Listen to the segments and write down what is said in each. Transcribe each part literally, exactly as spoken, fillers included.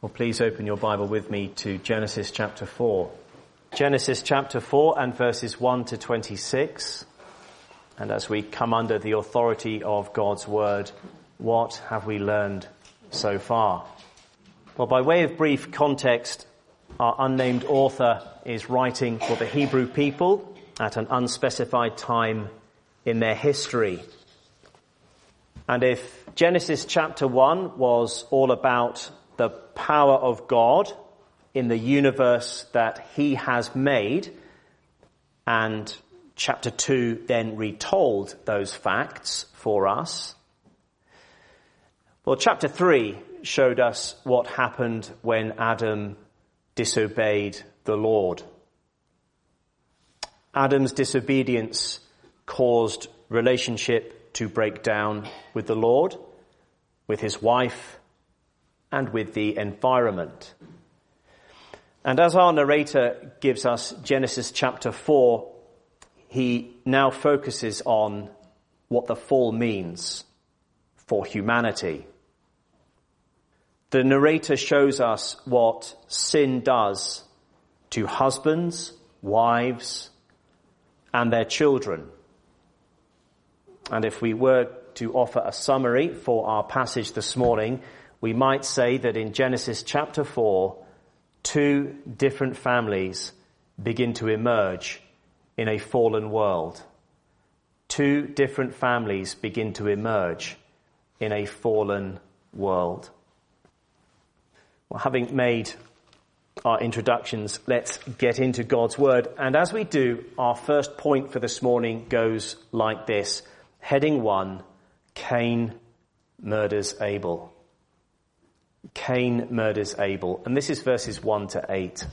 Well, please open your Bible with me to Genesis chapter four. Genesis chapter four and verses one to twenty-six. And as we come under the authority of God's word, what have we learned so far? Well, by way of brief context, our unnamed author is writing for the Hebrew people at an unspecified time in their history. And if Genesis chapter one was all about the power of God in the universe that he has made, and chapter two then retold those facts for us, well, chapter three showed us what happened when Adam disobeyed the Lord. Adam's disobedience caused relationship to break down with the Lord, with his wife, and with the environment. And as our narrator gives us Genesis chapter four, he now focuses on what the fall means for humanity. The narrator shows us what sin does to husbands, wives, and their children. And if we were to offer a summary for our passage this morning, we might say that in Genesis chapter four, two different families begin to emerge in a fallen world. Two different families begin to emerge in a fallen world. Well, having made our introductions, let's get into God's word. And as we do, our first point for this morning goes like this. Heading one, Cain murders Abel. Cain murders Abel. And this is verses one to eight.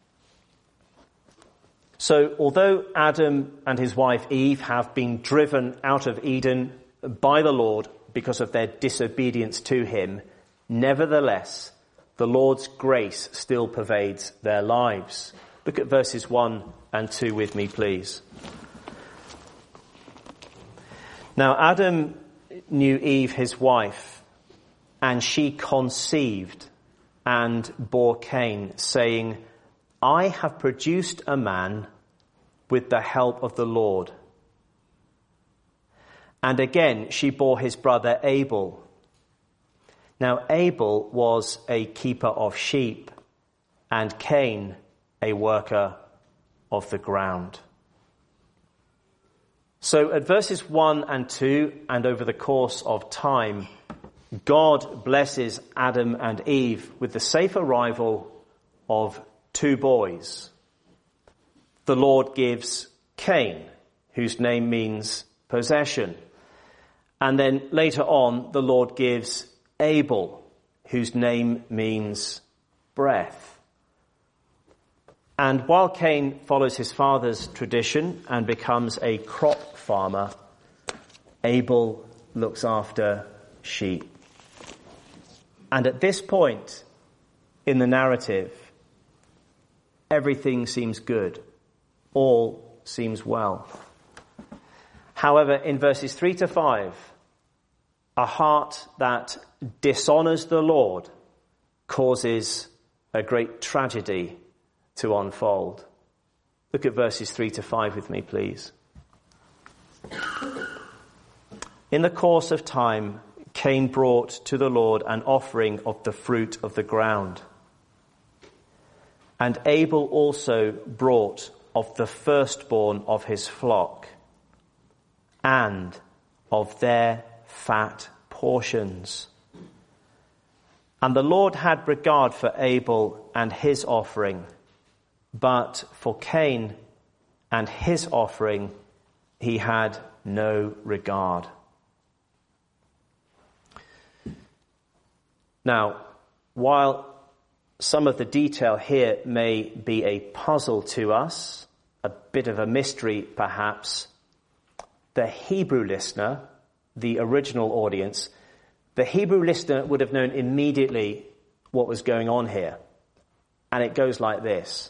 So, although Adam and his wife Eve have been driven out of Eden by the Lord because of their disobedience to him, nevertheless, the Lord's grace still pervades their lives. Look at verses one and two with me, please. Now, Adam knew Eve, his wife, and she conceived and bore Cain, saying, I have produced a man with the help of the Lord. And again she bore his brother Abel. Now Abel was a keeper of sheep, and Cain a worker of the ground. So at verses one and two, and over the course of time, God blesses Adam and Eve with the safe arrival of two boys. The Lord gives Cain, whose name means possession. And then later on, the Lord gives Abel, whose name means breath. And while Cain follows his father's tradition and becomes a crop farmer, Abel looks after sheep. And at this point in the narrative, everything seems good. All seems well. However, in verses three to five, a heart that dishonors the Lord causes a great tragedy to unfold. Look at verses three to five with me, please. In the course of time, Cain brought to the Lord an offering of the fruit of the ground. And Abel also brought of the firstborn of his flock and of their fat portions. And the Lord had regard for Abel and his offering, but for Cain and his offering he had no regard. Now, while some of the detail here may be a puzzle to us, a bit of a mystery perhaps, the Hebrew listener, the original audience, the Hebrew listener would have known immediately what was going on here. And it goes like this.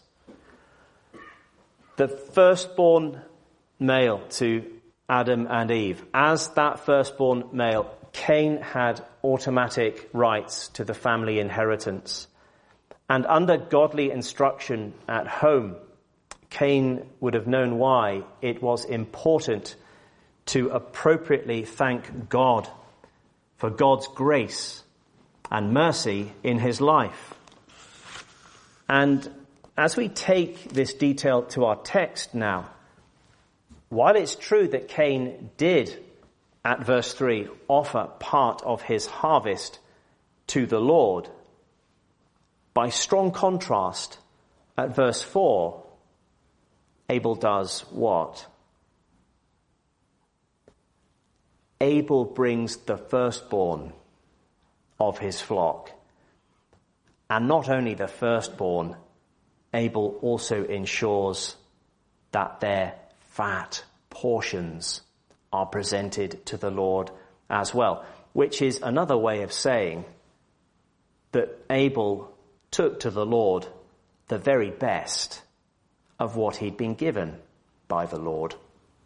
The firstborn male to Adam and Eve, as that firstborn male, Cain had automatic rights to the family inheritance. And under godly instruction at home, Cain would have known why it was important to appropriately thank God for God's grace and mercy in his life. And as we take this detail to our text now, while it's true that Cain did, at verse three, offer part of his harvest to the Lord, by strong contrast, at verse four, Abel does what? Abel brings the firstborn of his flock. And not only the firstborn, Abel also ensures that their fat portions are presented to the Lord as well, which is another way of saying that Abel took to the Lord the very best of what he'd been given by the Lord.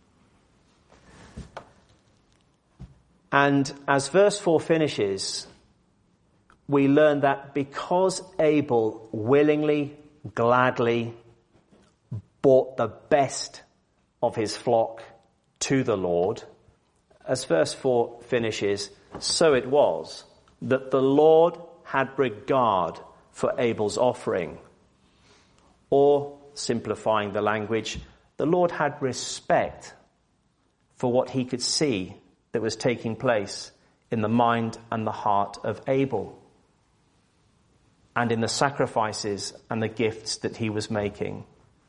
And as verse four finishes, we learn that because Abel willingly, gladly brought the best of his flock to the Lord, as verse four finishes, so it was that the Lord had regard for Abel's offering. Or, simplifying the language, the Lord had respect for what he could see that was taking place in the mind and the heart of Abel, and in the sacrifices and the gifts that he was making.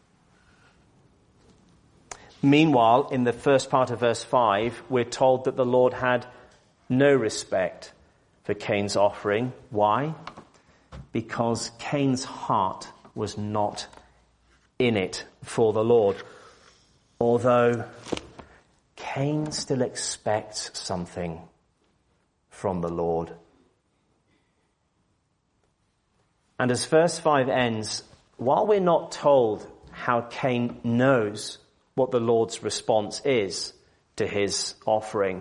Meanwhile, in the first part of verse five, we're told that the Lord had no respect for Cain's offering. Why? Because Cain's heart was not in it for the Lord. Although Cain still expects something from the Lord. And as verse five ends, while we're not told how Cain knows what the Lord's response is to his offering,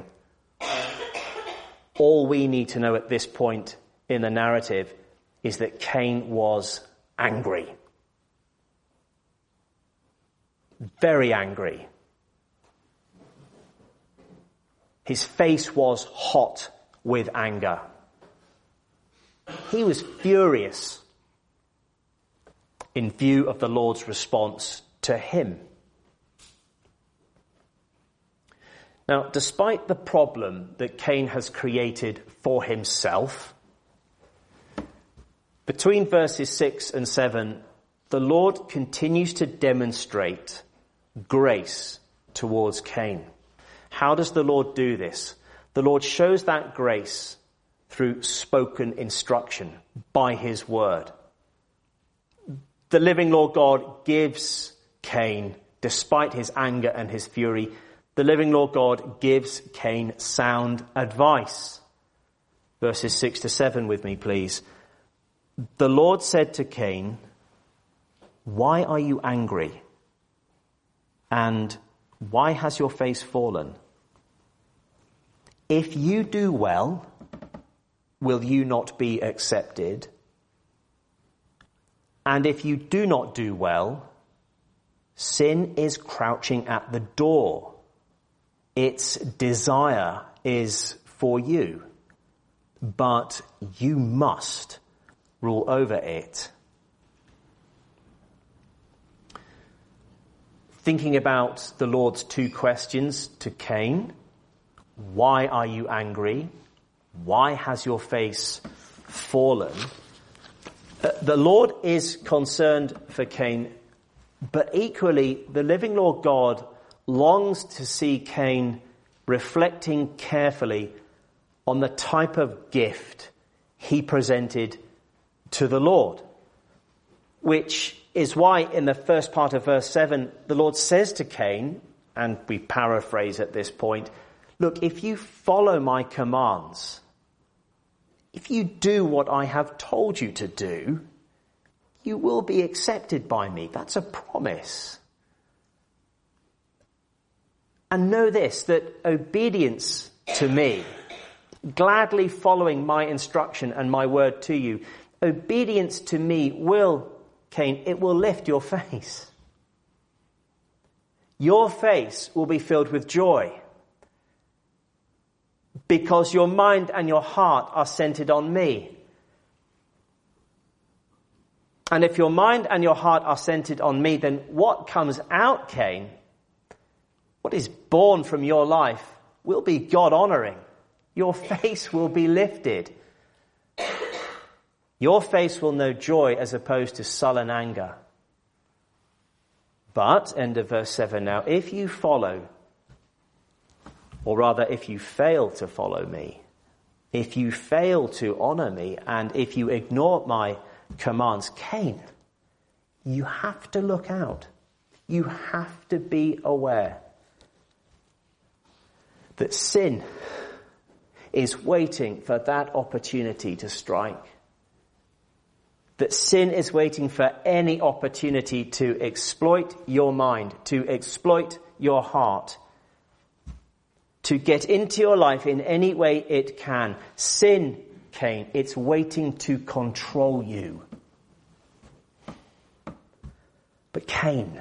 all we need to know at this point in the narrative is that Cain was angry. Very angry. His face was hot with anger. He was furious in view of the Lord's response to him. Now, despite the problem that Cain has created for himself, between verses six and seven, the Lord continues to demonstrate grace towards Cain. How does the Lord do this? The Lord shows that grace through spoken instruction by his word. The living Lord God gives Cain, despite his anger and his fury, the living Lord God gives Cain sound advice. Verses six to seven with me, please. The Lord said to Cain, "Why are you angry? And why has your face fallen? If you do well, will you not be accepted? And if you do not do well, sin is crouching at the door. Its desire is for you, but you must rule over it." Thinking about the Lord's two questions to Cain, why are you angry? Why has your face fallen? The Lord is concerned for Cain, but equally the living Lord God longs to see Cain reflecting carefully on the type of gift he presented to the Lord, which is why in the first part of verse seven, the Lord says to Cain, and we paraphrase at this point, look, if you follow my commands, if you do what I have told you to do, you will be accepted by me. That's a promise. And know this, that obedience to me, gladly following my instruction and my word to you, Obedience to me will, Cain, it will lift your face. Your face will be filled with joy because your mind and your heart are centered on me. And if your mind and your heart are centered on me, then what comes out, Cain, what is born from your life will be God-honoring. Your face will be lifted. Your face will know joy as opposed to sullen anger. But, end of verse seven now, if you follow, or rather if you fail to follow me, if you fail to honor me, and if you ignore my commands, Cain, you have to look out. You have to be aware that sin is waiting for that opportunity to strike. That sin is waiting for any opportunity to exploit your mind, to exploit your heart, to get into your life in any way it can. Sin, Cain, it's waiting to control you. But Cain,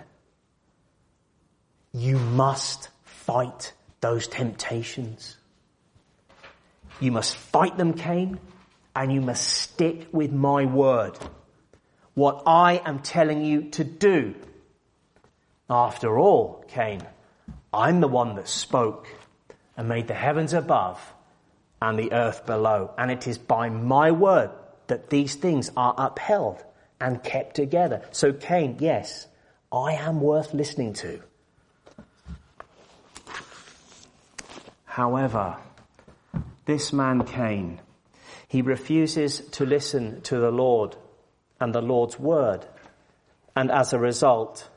you must fight those temptations. You must fight them, Cain, and you must stick with my word. What I am telling you to do. After all, Cain, I'm the one that spoke and made the heavens above and the earth below. And it is by my word that these things are upheld and kept together. So Cain, yes, I am worth listening to. However, this man Cain, he refuses to listen to the Lord and the Lord's word. And as a result,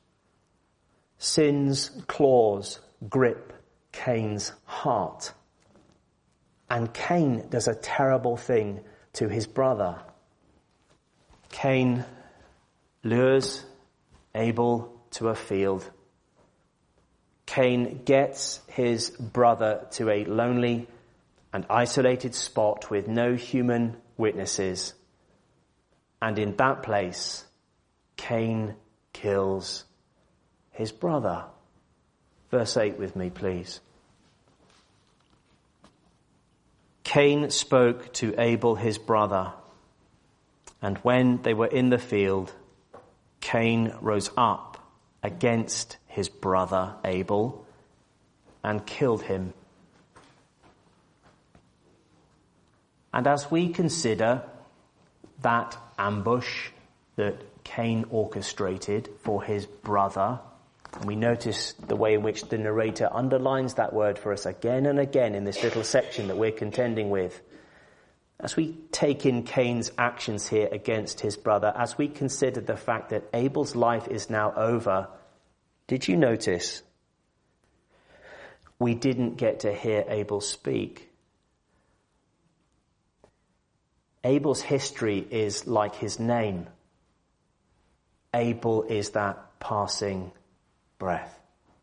sin's claws grip Cain's heart. And Cain does a terrible thing to his brother. Cain lures Abel to a field. Cain gets his brother to a lonely and isolated spot with no human witnesses. And in that place, Cain kills his brother. Verse eight with me, please. Cain spoke to Abel his brother, and when they were in the field, Cain rose up against his brother Abel and killed him. And as we consider that ambush that Cain orchestrated for his brother, and we notice the way in which the narrator underlines that word for us again and again in this little section that we're contending with. As we take in Cain's actions here against his brother, as we consider the fact that Abel's life is now over, did you notice we didn't get to hear Abel speak? Abel's history is like his name. Abel is that passing breath.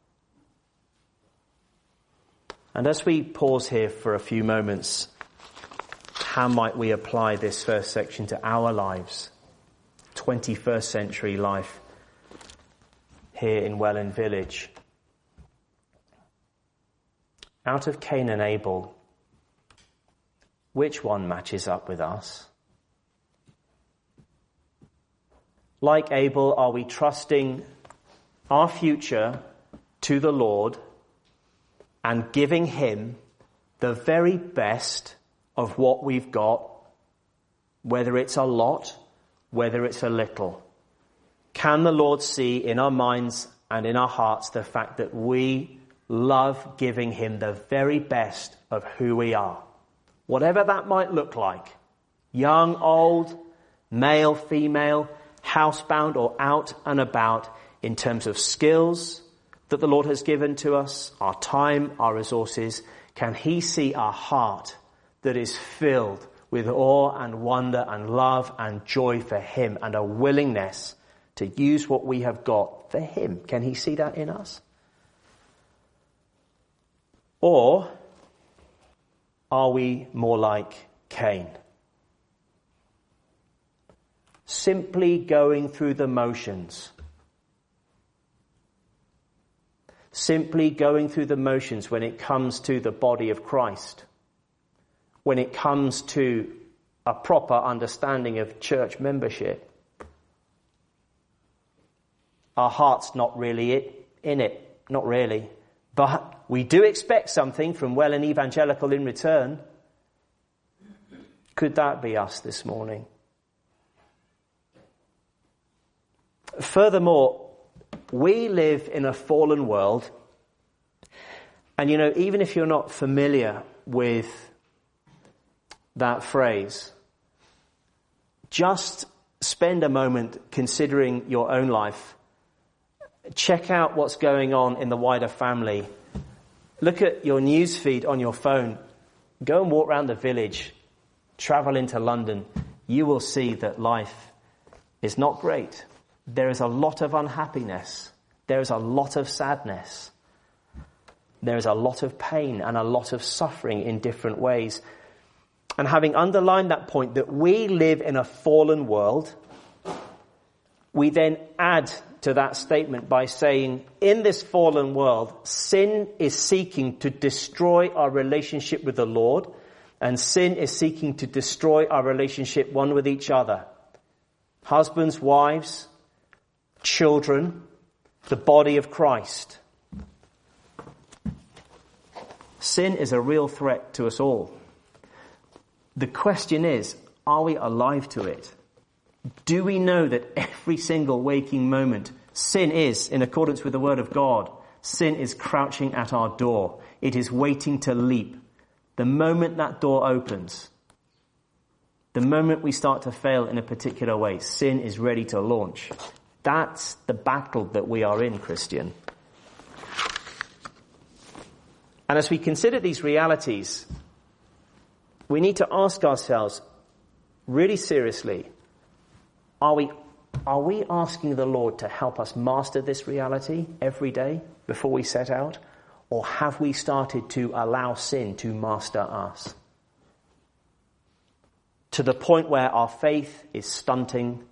And as we pause here for a few moments, how might we apply this first section to our lives, twenty-first century life here in Welland Village? Out of Cain and Abel, which one matches up with us? Like Abel, are we trusting our future to the Lord and giving him the very best of what we've got, whether it's a lot, whether it's a little? Can the Lord see in our minds and in our hearts the fact that we love giving him the very best of who we are? Whatever that might look like, young, old, male, female, housebound or out and about, in terms of skills that the Lord has given to us, our time, our resources, can he see our heart that is filled with awe and wonder and love and joy for him and a willingness to use what we have got for him? Can he see that in us? Or are we more like Cain? simply going through the motions. Simply going through the motions when it comes to the body of Christ. When it comes to a proper understanding of church membership. Our heart's not really it, in it, not really. But we do expect something from well and evangelical in return. Could that be us this morning? Furthermore, we live in a fallen world. And you know, even if you're not familiar with that phrase, just spend a moment considering your own life. Check out what's going on in the wider family. Look at your news feed on your phone. Go and walk around the village. Travel into London. You will see that life is not great. There is a lot of unhappiness. There is a lot of sadness. There is a lot of pain and a lot of suffering in different ways. And having underlined that point that we live in a fallen world, we then add to that statement by saying, in this fallen world, sin is seeking to destroy our relationship with the Lord, and sin is seeking to destroy our relationship one with each other. Husbands, wives, children, the body of Christ. Sin is a real threat to us all. The question is, are we alive to it? Do we know that every single waking moment, sin is, in accordance with the word of God, sin is crouching at our door. It is waiting to leap. The moment that door opens, the moment we start to fail in a particular way, sin is ready to launch. That's the battle that we are in, Christian. And as we consider these realities, we need to ask ourselves really seriously, are we, are we asking the Lord to help us master this reality every day before we set out? Or have we started to allow sin to master us? To the point where our faith is stunting.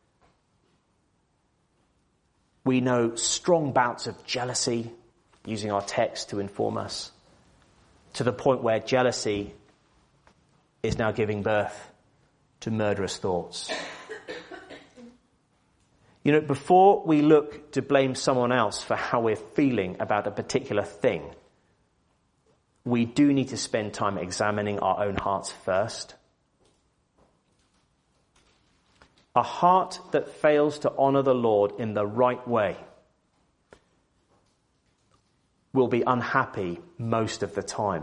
We know strong bouts of jealousy, using our text to inform us. To the point where jealousy is now giving birth to murderous thoughts. You know, before we look to blame someone else for how we're feeling about a particular thing, we do need to spend time examining our own hearts first. A heart that fails to honor the Lord in the right way will be unhappy most of the time.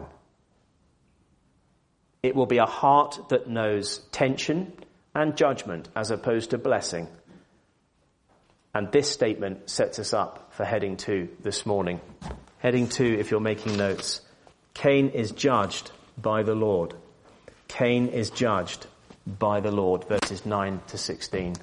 It will be a heart that knows tension and judgment as opposed to blessing. And this statement sets us up for heading two this morning. Heading two, if you're making notes. Cain is judged by the Lord. Cain is judged by the Lord, verses nine to sixteen.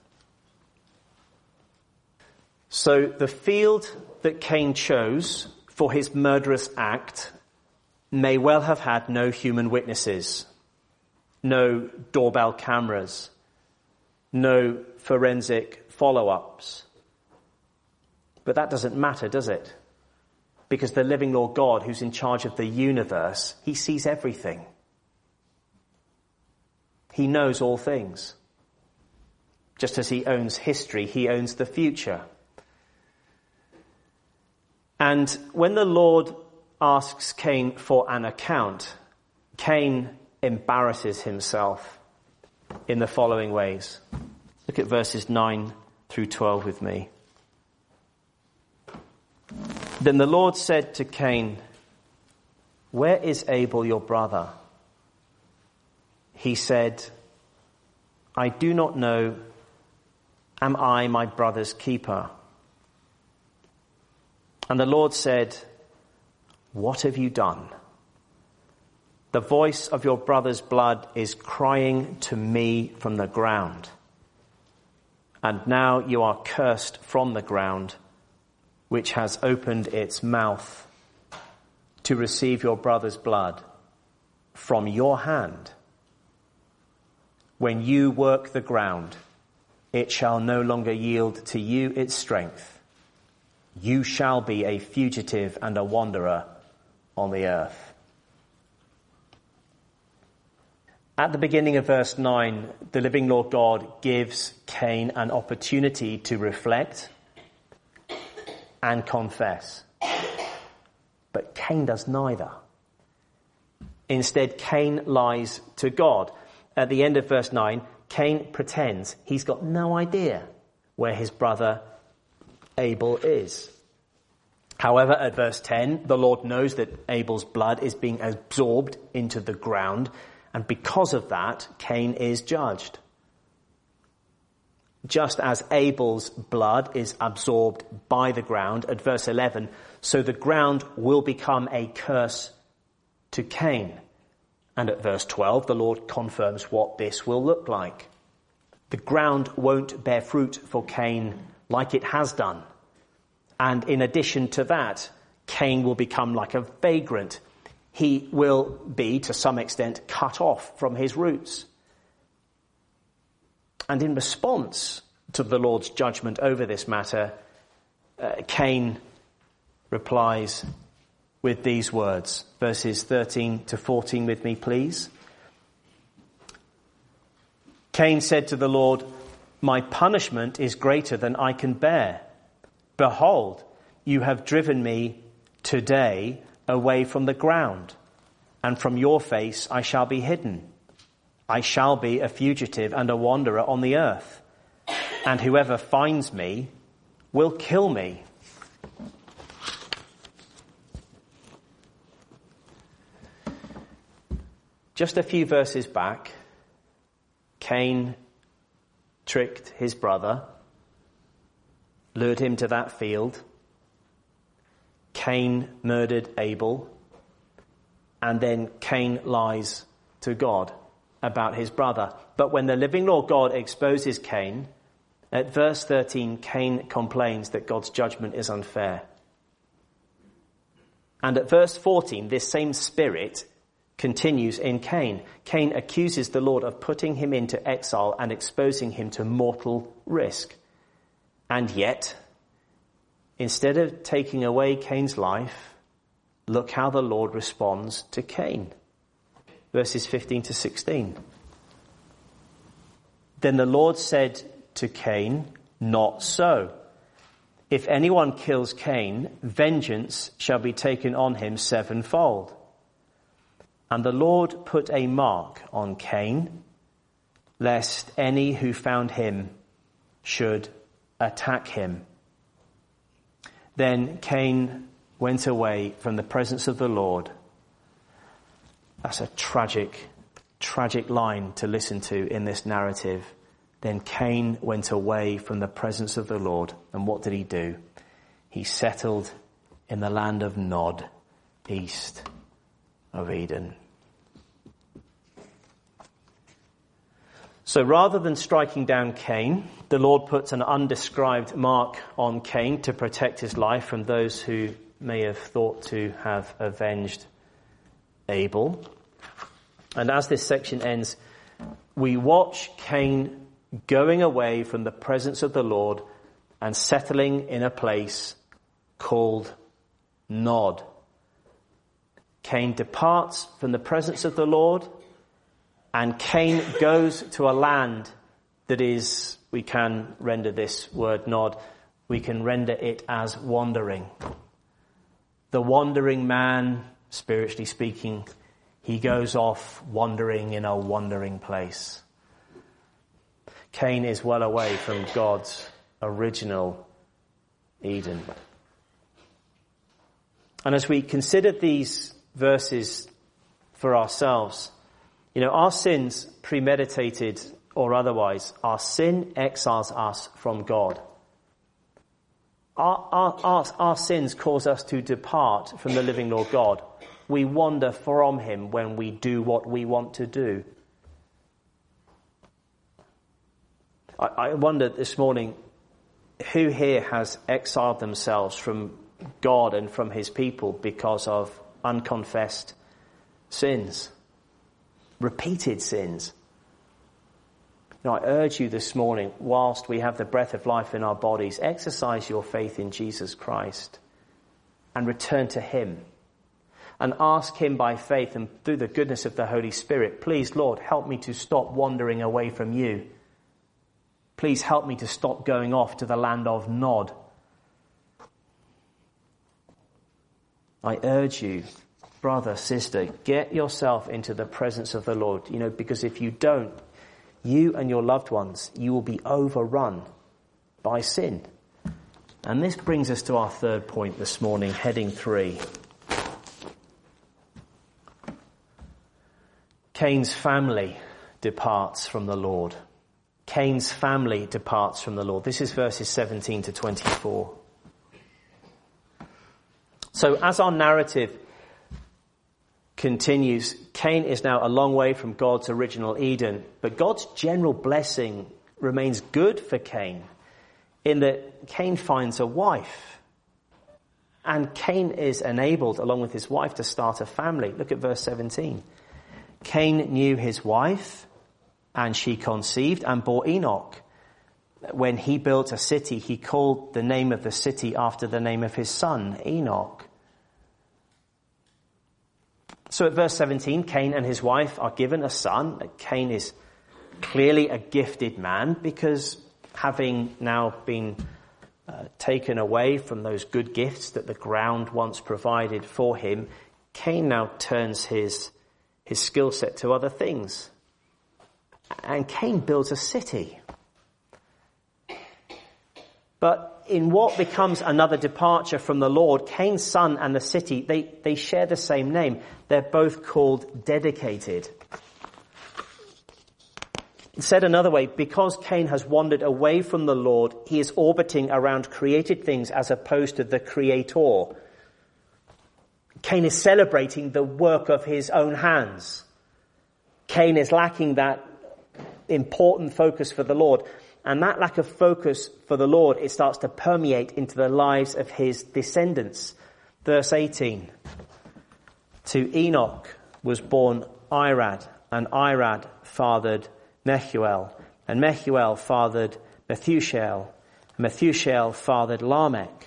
So the field that Cain chose for his murderous act may well have had no human witnesses, no doorbell cameras, no forensic follow-ups. But that doesn't matter, does it? Because the living Lord God, who's in charge of the universe, he sees everything. He knows all things. Just as he owns history, he owns the future. And when the Lord asks Cain for an account, Cain embarrasses himself in the following ways. Look at verses nine through twelve with me. Then the Lord said to Cain, "Where is Abel your brother?" He said, "I do not know. Am I my brother's keeper?" And the Lord said, "What have you done? The voice of your brother's blood is crying to me from the ground. And now you are cursed from the ground, which has opened its mouth to receive your brother's blood from your hand. When you work the ground, it shall no longer yield to you its strength. You shall be a fugitive and a wanderer on the earth. At the beginning of verse nine, the living Lord God gives Cain an opportunity to reflect and confess. But Cain does neither. Instead, Cain lies to God. At the end of verse nine, Cain pretends he's got no idea where his brother Abel is. However, at verse ten, the Lord knows that Abel's blood is being absorbed into the ground, and because of that, Cain is judged. Just as Abel's blood is absorbed by the ground, at verse eleven, so the ground will become a curse to Cain. And at verse twelve, the Lord confirms what this will look like. The ground won't bear fruit for Cain like it has done. And in addition to that, Cain will become like a vagrant. He will be, to some extent, cut off from his roots. And in response to the Lord's judgment over this matter, uh, Cain replies with these words, verses thirteen to fourteen with me, please. Cain said to the Lord, "My punishment is greater than I can bear. Behold, you have driven me today away from the ground, and from your face I shall be hidden. I shall be a fugitive and a wanderer on the earth, and whoever finds me will kill me." Just a few verses back, Cain tricked his brother, lured him to that field. Cain murdered Abel, and then Cain lies to God about his brother. But when the living Lord God exposes Cain, at verse thirteen, Cain complains that God's judgment is unfair. And at verse fourteen, this same spirit continues in Cain. Cain accuses the Lord of putting him into exile and exposing him to mortal risk. And yet, instead of taking away Cain's life, look how the Lord responds to Cain. Verses fifteen to sixteen. Then the Lord said to Cain, "Not so. If anyone kills Cain, vengeance shall be taken on him sevenfold." And the Lord put a mark on Cain, lest any who found him should attack him. Then Cain went away from the presence of the Lord. That's a tragic, tragic line to listen to in this narrative. Then Cain went away from the presence of the Lord. And what did he do? He settled in the land of Nod, east of Eden. So rather than striking down Cain, the Lord puts an undescribed mark on Cain to protect his life from those who may have thought to have avenged Abel. And as this section ends, we watch Cain going away from the presence of the Lord and settling in a place called Nod. Cain departs from the presence of the Lord, and Cain goes to a land that is, we can render this word Nod, we can render it as wandering. The wandering man, spiritually speaking, he goes off wandering in a wandering place. Cain is well away from God's original Eden. And as we consider these verses for ourselves, you know, our sins, premeditated or otherwise, our sin exiles us from God. Our, our, our, our sins cause us to depart from the living Lord God. We wander from him when we do what we want to do. I, I wondered this morning, who here has exiled themselves from God and from his people because of unconfessed sins? Repeated sins. Now, I urge you this morning, whilst we have the breath of life in our bodies, exercise your faith in Jesus Christ and return to him and ask him by faith and through the goodness of the Holy Spirit, please, Lord, help me to stop wandering away from you. Please help me to stop going off to the land of Nod. I urge you, brother, sister, get yourself into the presence of the Lord. You know, because if you don't, you and your loved ones, you will be overrun by sin. And this brings us to our third point this morning, heading three. Cain's family departs from the Lord. Cain's family departs from the Lord. This is verses seventeen to twenty-four. So as our narrative continues, Cain is now a long way from God's original Eden, but God's general blessing remains good for Cain in that Cain finds a wife. And Cain is enabled, along with his wife, to start a family. Look at verse seventeen. Cain knew his wife, and she conceived and bore Enoch. When he built a city, he called the name of the city after the name of his son, Enoch. So at verse seventeen, Cain and his wife are given a son. Cain is clearly a gifted man because having now been uh, taken away from those good gifts that the ground once provided for him, Cain now turns his, his skill set to other things. And Cain builds a city. But in what becomes another departure from the Lord, Cain's son and the city, they, they share the same name. They're both called dedicated. Said another way, because Cain has wandered away from the Lord, he is orbiting around created things as opposed to the Creator. Cain is celebrating the work of his own hands. Cain is lacking that important focus for the Lord. And that lack of focus for the Lord, it starts to permeate into the lives of his descendants. Verse eighteen. To Enoch was born Irad, and Irad fathered Methuel, and Methuel fathered Methushael, and Methushael fathered Lamech.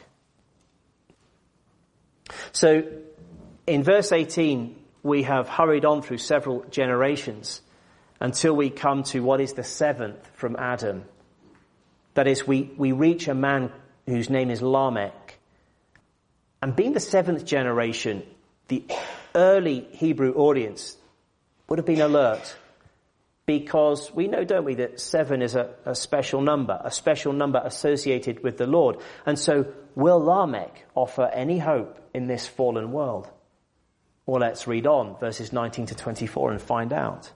So in verse eighteen, we have hurried on through several generations until we come to what is the seventh from Adam. That is, we, we reach a man whose name is Lamech. And being the seventh generation, the early Hebrew audience would have been alert. Because we know, don't we, that seven is a, a special number, a special number associated with the Lord. And so, will Lamech offer any hope in this fallen world? Well, let's read on, verses nineteen to twenty-four, and find out.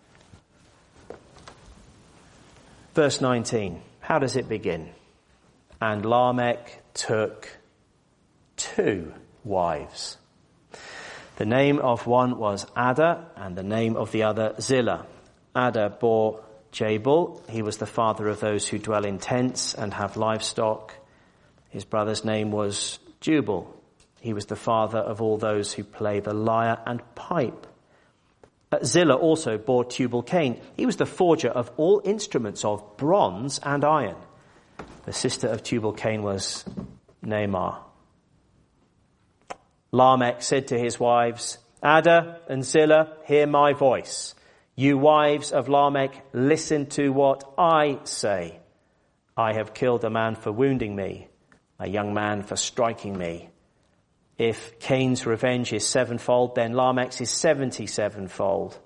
Verse nineteen. How does it begin? And Lamech took two wives. The name of one was Ada, and the name of the other Zillah. Ada bore Jabal. He was the father of those who dwell in tents and have livestock. His brother's name was Jubal. He was the father of all those who play the lyre and pipe. Zillah also bore Tubal-Cain. He was the forger of all instruments of bronze and iron. The sister of Tubal-Cain was Naamah. Lamech said to his wives, Ada and Zillah, hear my voice. You wives of Lamech, listen to what I say. I have killed a man for wounding me, a young man for striking me. If Cain's revenge is sevenfold, then Lamech's is seventy-sevenfold.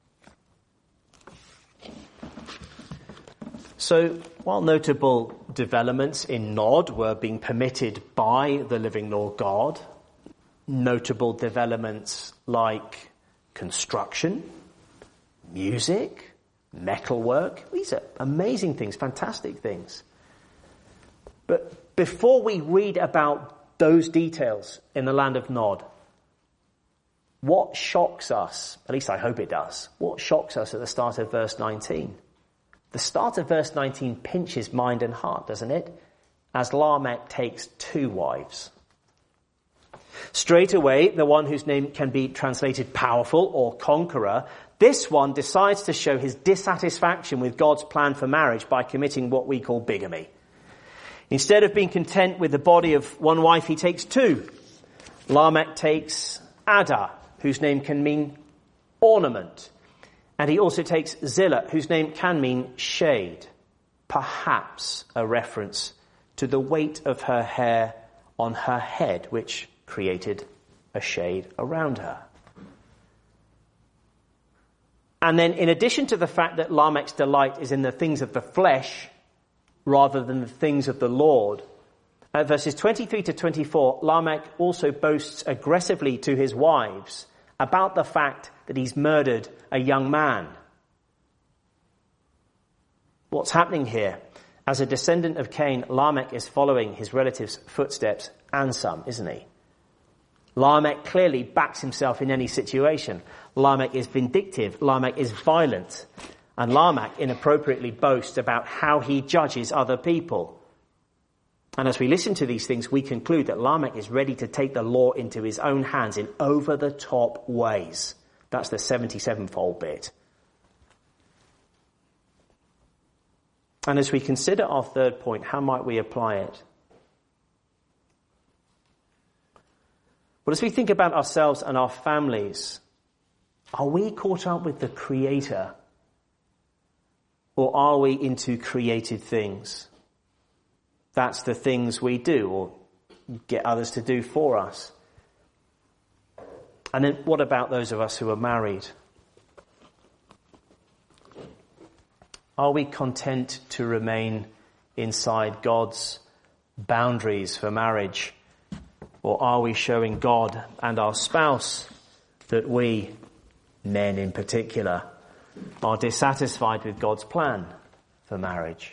So, while notable developments in Nod were being permitted by the living Lord God, notable developments like construction, music, metalwork, these are amazing things, fantastic things. But before we read about those details in the land of Nod, what shocks us, at least I hope it does, what shocks us at the start of verse nineteen? The start of verse nineteen pinches mind and heart, doesn't it? As Lamech takes two wives. Straight away, the one whose name can be translated powerful or conqueror, This one decides to show his dissatisfaction with God's plan for marriage by committing what we call bigamy. Instead of being content with the body of one wife, he takes two. Lamech takes Adah, whose name can mean ornament. And he also takes Zillah, whose name can mean shade. Perhaps a reference to the weight of her hair on her head, which created a shade around her. And then in addition to the fact that Lamech's delight is in the things of the flesh rather than the things of the Lord, at verses twenty-three to twenty-four, Lamech also boasts aggressively to his wives about the fact that he's murdered a young man. What's happening here? As a descendant of Cain, Lamech is following his relative's footsteps and some, isn't he? Lamech clearly backs himself in any situation. Lamech is vindictive. Lamech is violent. And Lamech inappropriately boasts about how he judges other people. And as we listen to these things, we conclude that Lamech is ready to take the law into his own hands in over-the-top ways. That's the seventy-seven-fold bit. And as we consider our third point, how might we apply it? Well, as we think about ourselves and our families, are we caught up with the Creator? Or are we into created things? That's the things we do or get others to do for us. And then what about those of us who are married? Are we content to remain inside God's boundaries for marriage? Or are we showing God and our spouse that we, men in particular, are dissatisfied with God's plan for marriage?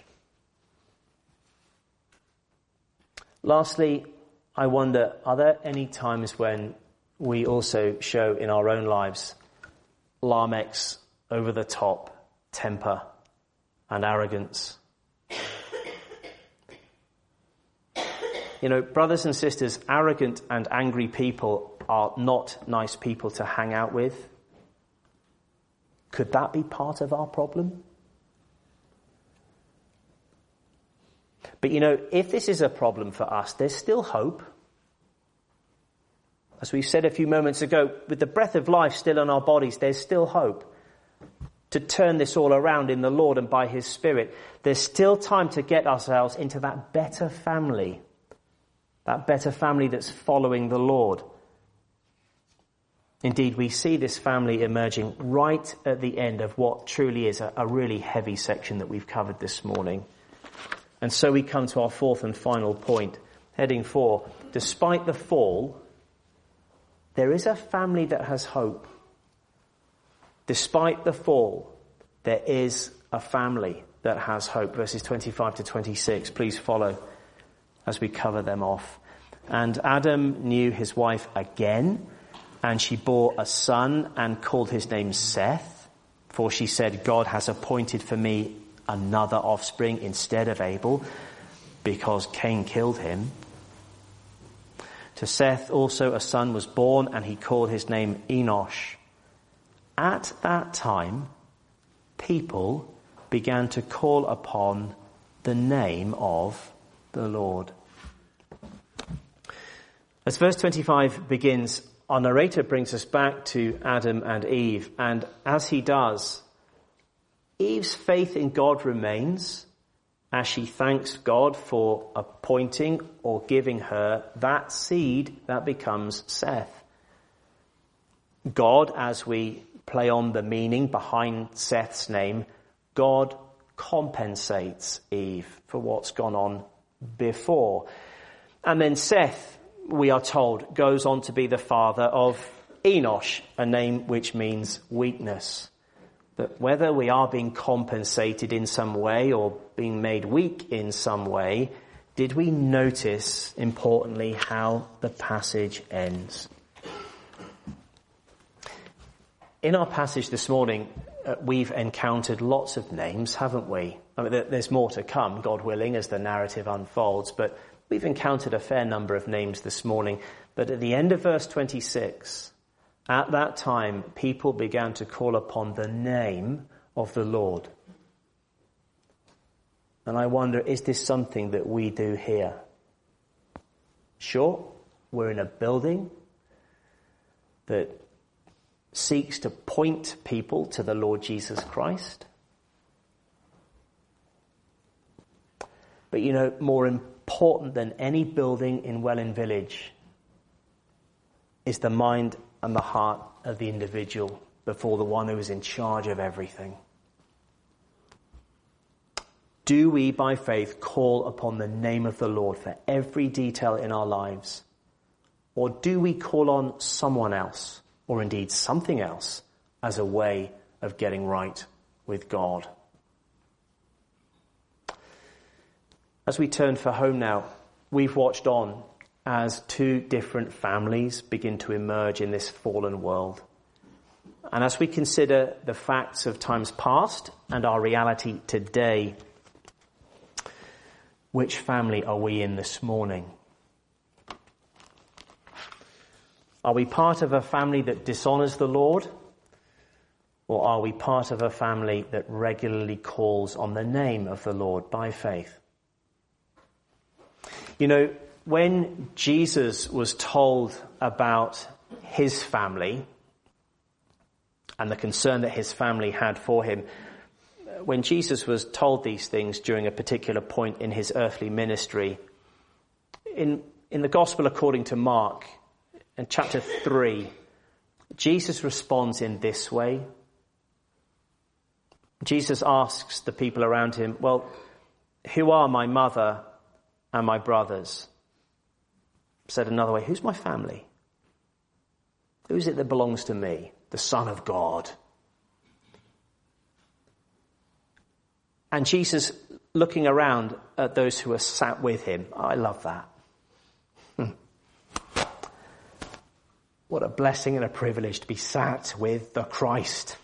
Lastly, I wonder, are there any times when we also show in our own lives Lamech's over-the-top temper and arrogance? You know, brothers and sisters, arrogant and angry people are not nice people to hang out with. Could that be part of our problem? But you know, if this is a problem for us, there's still hope. As we said a few moments ago, with the breath of life still in our bodies, there's still hope to turn this all around in the Lord and by His Spirit. There's still time to get ourselves into that better family, that better family that's following the Lord. Indeed, we see this family emerging right at the end of what truly is a, a really heavy section that we've covered this morning. And so we come to our fourth and final point, heading four. Despite the fall, there is a family that has hope. Despite the fall, there is a family that has hope. Verses twenty-five to twenty-six, please follow as we cover them off. And Adam knew his wife again, and she bore a son and called his name Seth, for she said, God has appointed for me another offspring instead of Abel, because Cain killed him. To Seth also a son was born, and he called his name Enosh. At that time, people began to call upon the name of the Lord. As verse twenty-five begins, our narrator brings us back to Adam and Eve, and as he does, Eve's faith in God remains as she thanks God for appointing or giving her that seed that becomes Seth. God, as we play on the meaning behind Seth's name, God compensates Eve for what's gone on before. And then Seth, we are told, goes on to be the father of Enosh, a name which means weakness. But whether we are being compensated in some way or being made weak in some way, did we notice, importantly, how the passage ends? In our passage this morning, uh, we've encountered lots of names, haven't we? I mean, there's more to come, God willing, as the narrative unfolds, but we've encountered a fair number of names this morning. But at the end of verse twenty-six, At that time, people began to call upon the name of the Lord. And I wonder, is this something that we do here? Sure, we're in a building that seeks to point people to the Lord Jesus Christ. But you know, more important than any building in Welwyn Village is the mind and the heart of the individual before the one who is in charge of everything. Do we, by faith, call upon the name of the Lord for every detail in our lives? Or do we call on someone else, or indeed something else, as a way of getting right with God? As we turn for home now, we've watched on as two different families begin to emerge in this fallen world. And as we consider the facts of times past and our reality today, which family are we in this morning? Are we part of a family that dishonours the Lord? Or are we part of a family that regularly calls on the name of the Lord by faith? You know, when Jesus was told about his family and the concern that his family had for him, when Jesus was told these things during a particular point in his earthly ministry, in, in the Gospel according to Mark, in chapter three, Jesus responds in this way. Jesus asks the people around him, well, who are my mother and my brothers? Said another way, who's my family? Who is it that belongs to me? The Son of God. And Jesus, looking around at those who are sat with him, I love that. What a blessing and a privilege to be sat with the Christ.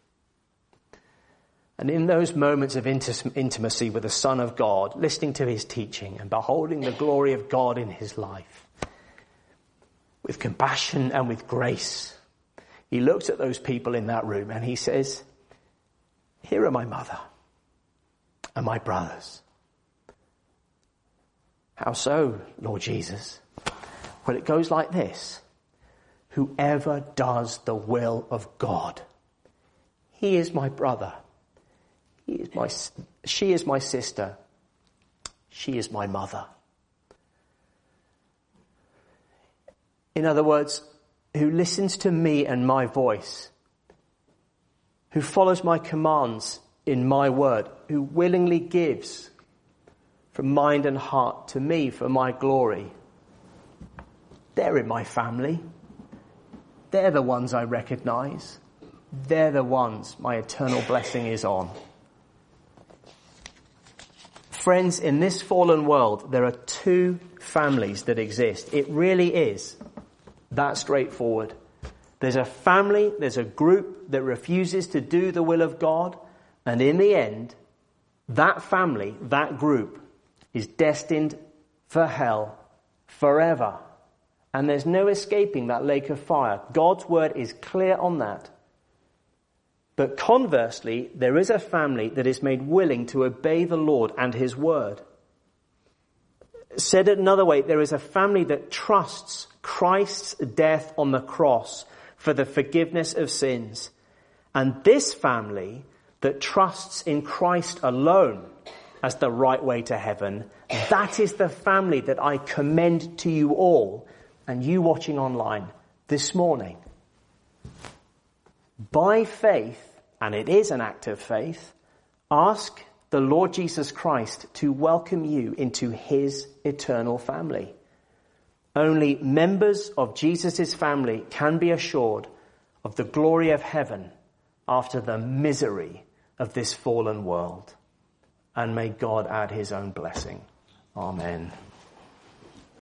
And in those moments of intimacy with the Son of God, listening to his teaching and beholding the glory of God in his life, with compassion and with grace, he looks at those people in that room and he says, here are my mother and my brothers. How so, Lord Jesus? Well, it goes like this. Whoever does the will of God, he is my brother. He is my, she is my sister. She is my mother. In other words, who listens to me and my voice, who follows my commands in my word, who willingly gives from mind and heart to me for my glory, they're in my family. They're the ones I recognize. They're the ones my eternal blessing is on. Friends, in this fallen world, there are two families that exist. It really is that straightforward. There's a family, there's a group that refuses to do the will of God, and in the end, that family, that group, is destined for hell forever. And there's no escaping that lake of fire. God's word is clear on that. But conversely, there is a family that is made willing to obey the Lord and his word. Said it another way, there is a family that trusts Christ's death on the cross for the forgiveness of sins. And this family that trusts in Christ alone as the right way to heaven, that is the family that I commend to you all and you watching online this morning. By faith, and it is an act of faith, ask the Lord Jesus Christ to welcome you into his eternal family. Only members of Jesus' family can be assured of the glory of heaven after the misery of this fallen world. And may God add his own blessing. Amen.